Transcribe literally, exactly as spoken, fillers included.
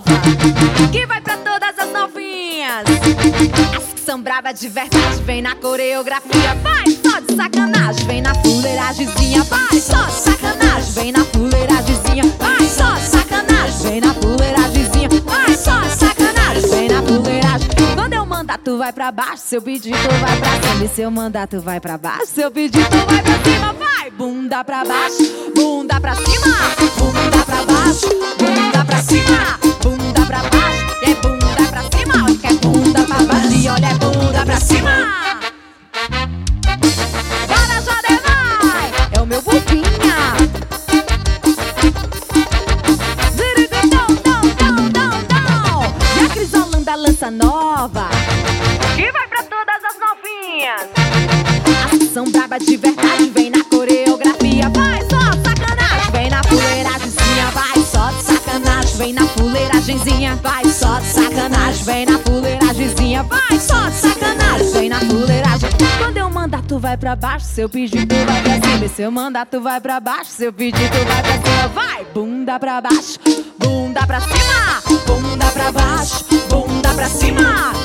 que vai pra todas as novinhas. As que são bravas de verdade, vem na coreografia. Vai só de sacanagem, vem na fuleiragemzinha. Vai só de sacanagem, vem na fuleiragemzinha. Vai só de sacanagem, vem na fuleiragemzinha. Vai só de sacanagem, vem na fuleiragem. Quando eu mandar tu vai pra baixo, seu pedido vai pra cima. E se eu mandar tu vai pra baixo, seu pedido vai pra cima. Vai, bunda pra baixo, bunda pra cima. Bunda pra baixo, bunda pra cima. Bunda pra baixo, é bunda pra cima. Olha que é bunda pra baixo e olha é bunda pra cima. Bora, Jade, vai, é o meu bobinha. E a Cris Holanda lança nova, que vai pra todas as novinhas. As que são brabas de verdade, vem na coreografia. Vai só de sacanagem, vem na fuleiragemzinha. Vai só de sacanagem, vem na fuleiragemzinha. Vai só de sacanagem, vem na fuleiragemzinha. Vai só de sacanagem, vem na fuleiragem. Quando eu mandar tu vai pra baixo, seu pedido vai pra cima. E se eu mandar tu vai pra baixo, seu pedido vai pra cima. Vai, bunda pra baixo, bunda pra cima. Bunda pra baixo, bunda pra cima.